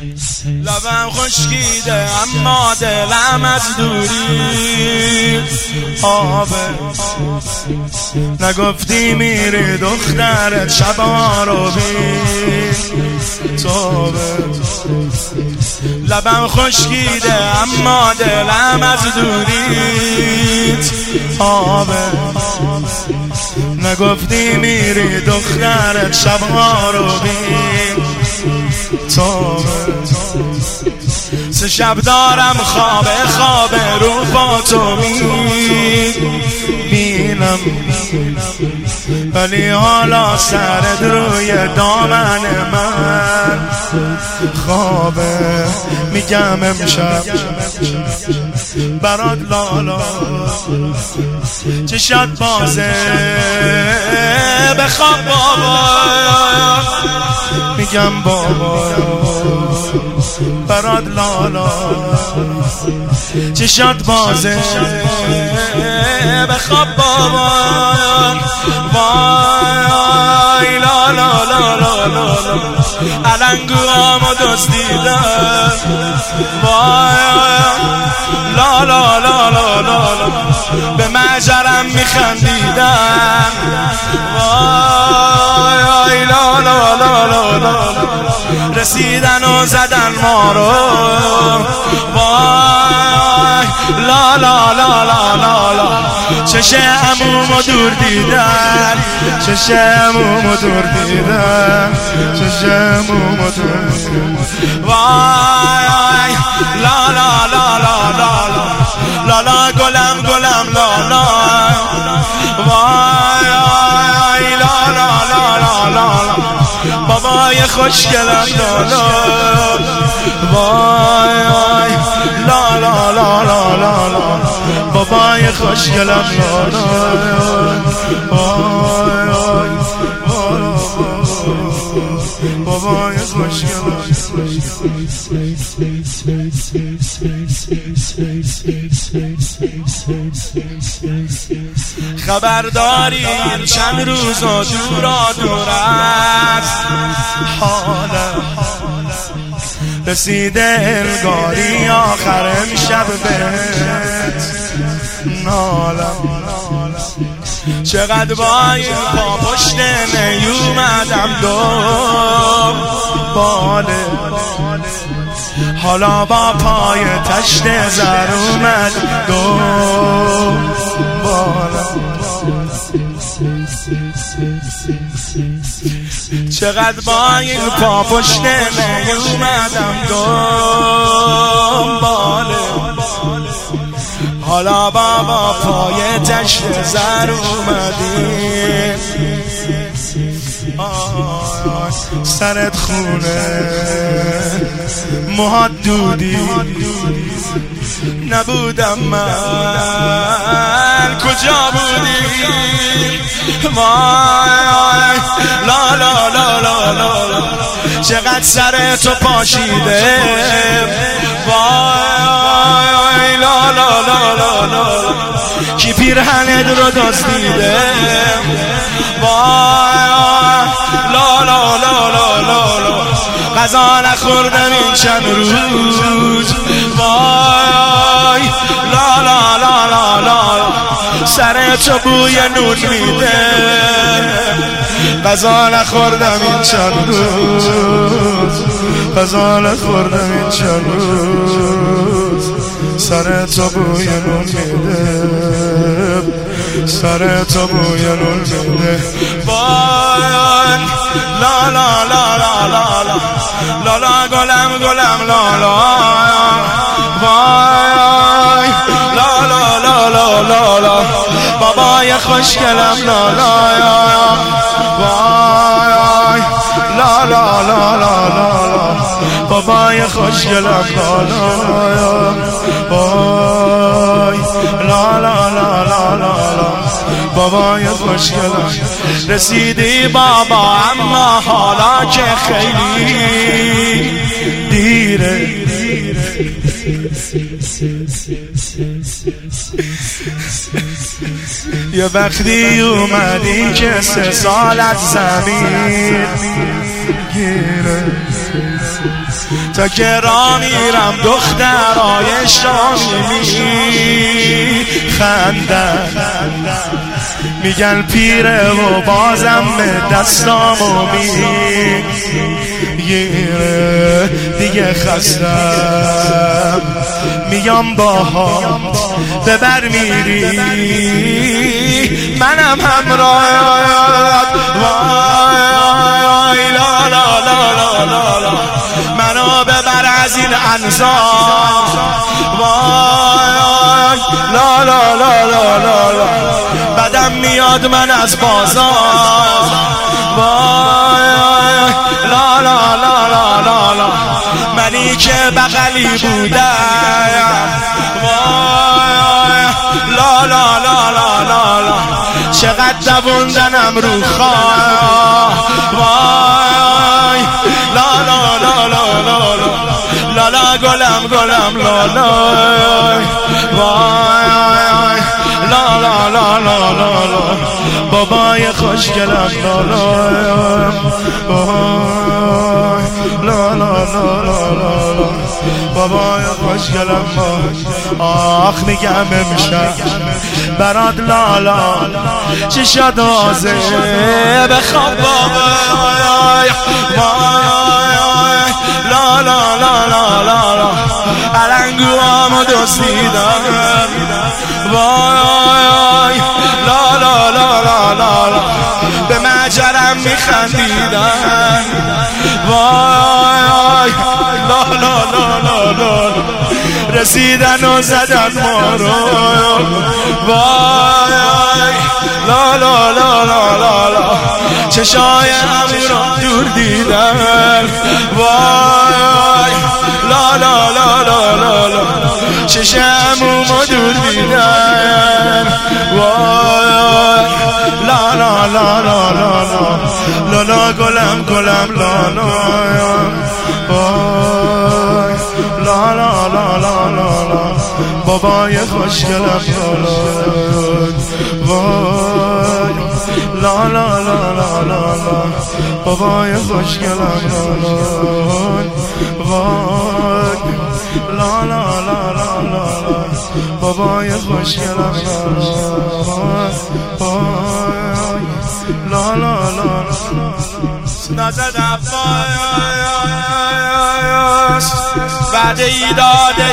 لبم خشکیده اما دلم از دوری آبه. نگفتی میری دخترت شبا رو بی توبه. لبم خشکیده اما دلم از دوریت آبه. نگفتی میری دخترت شبا رو بی توبه. سه شب دارم خواب رو با تو میبینم، ولی حالا سرت روی دامن من خوابه. میگم امشب برات لالا چشات بازه بخواب بابا. میگم بابا برات لالا چشات بازه بخواب بابا. وای لا لا لا لا لا علنگوامو دزدیدم. وای لا لا لا لا لا به مجرم میخندیدم. وای لا لا لا لا لا رسیدن و زدن ما رو. وای لا لا لا لا لا لا چشه عمومو دور دیدن، چشه عمومو دور دیدن، چشه عمومو دور دیدن. وای لا لا لا لا لا لا لا گلم گلم لا لا. وای لا لا لا لا لا بابای خوشگلم لا لا. وای لا لا لا لا لا لا بابای خوشگلم لا لا. وای بابای خوشگلم. خبردارین چند روز و دور است حالم. رسیده انگاری آخر امشب بهت نالم. چقدر با این پا پشت نیومدم باله. حالا با پای تشت زر اومد باله. چقدر با این پا پشت نیومدم باله. حالا بابا پای تشت زر اومدیم. سرت خونه موهات دودی نبودم من کجا بودی. وای لا لا لا لا لا چقدر سرتو پاشیده. وای لا لا لا لا لا کی پیرهنت رو دزدیده. وای لا لا لا لا لا غذا نخوردم این چند روز. وای لا لا لا لا لا سرتو بوی نون میده. غذا نخوردم این چند روز، غذا نخوردم این چند روز. سرتو بوی نون میده، سرتو بوی نون میده. وای لا لا لا لا لا لا لا گلم گلم لا لا. وای لا لا لا لا لا لا بابای خوشگلم لا لا. وای لا لا لا لا لا بابای خوشگلم لا لا. وای لا لا لا لا لا بابای خوشگلم. رسیدی بابا اما حالا که خیلی دیره. یه وقتی اومدی که 3 سال از زمین گیره. تا که را میرم دخترای شامی خندن، میگن پیره و بازم دستامو میگیره، دیگه خستم میام باها ببر میری منم همراهت، وای لا لا لا لا لا لا منو ببر از این انزار، وای لا لا لا لا لا لا بدم میاد من از بازار، وای لا لا لا لا لا لا منی که بغلی بودم، وای لا لا لا لا لا لا چقدر دووندنم رو خواه، وای لا لا لا لا لا لا لا گلم گلم لا لا، وای لا لا لا لا لا لا بابای خوشگلم لا لا، لا لا لا لا لا بابای خوشگلم، آخ میگم امشب برات لالا چی شد آزه بخواب بابای، لا لا لا لا لا لا علنگوامو دزدیدن، وای لا لا لا لا لا لا به مجرم میخندیدن، وای لا لا لا لا لا رسیدن و زدن ما رو، وای لا لا لا لا لا لا چشای همین رو دور دیدن، وای لا لا لا لا لا لا چشمو دور دیدن، وای لا لا لا لا لا لا لا گلم گلم لا لا، وای لا لا لا لا لا لا بابای خوشگلم لا لا، وای لا لا لا لا لا لا بابای خوشگلم لا لا، وای لا لا لا لا لا بابای خوشگلم لا لا، وای لا لا لا نزد عباس بعد ایداده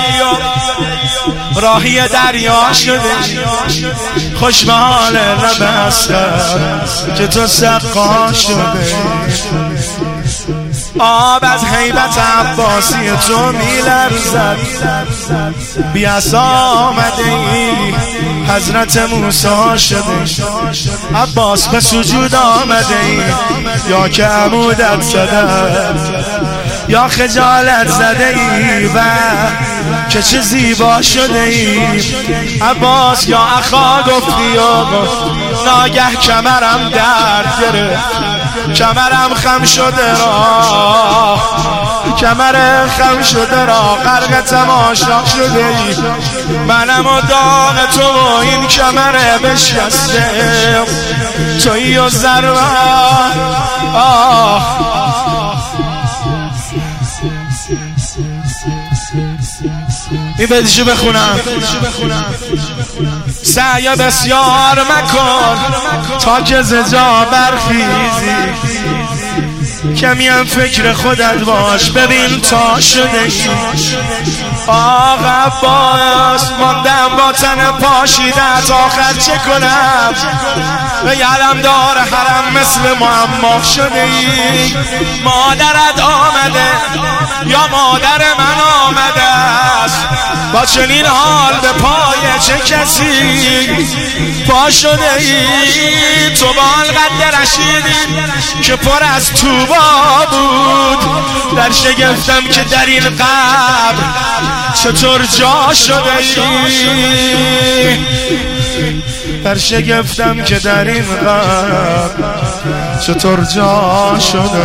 راهی دریا شده، خوش به حال نبستم که تو سقا شده، آب از هیبت عباسی تو میلرزد، بیاسا آمده ای حضرت موسی شده، عباس به سجود آمده ای یا که عمودت زده یا خجالت زده ای و که چه زیبا شده ای، عباس یا اخا گفتی و ناگه کمرم درد گرفت، کمرم خم شده را، کمر خم شده را غرق تماشا شده ای، منم و داغ تو و این کمر بشکسته تویی و ضربه، این بدیشو بخونم، سعی بسیار مکن تا که زجا برخیزی، کمی هم فکر خودت باش ببین تا شده ای، آقا عباس ماندم با تن پاشیدت آخر چه کنم، به یلم دار حرم مثل معما شده ای، مادرت آمده یا مادر من آمده است با چنین حال به پای چه کسی پا شده ای، تو با قد رشیدی که پر از توبا بود، در شگفتم که در این قبر چطور جا شده ای، در شگفتم که در این غم چطور جا شده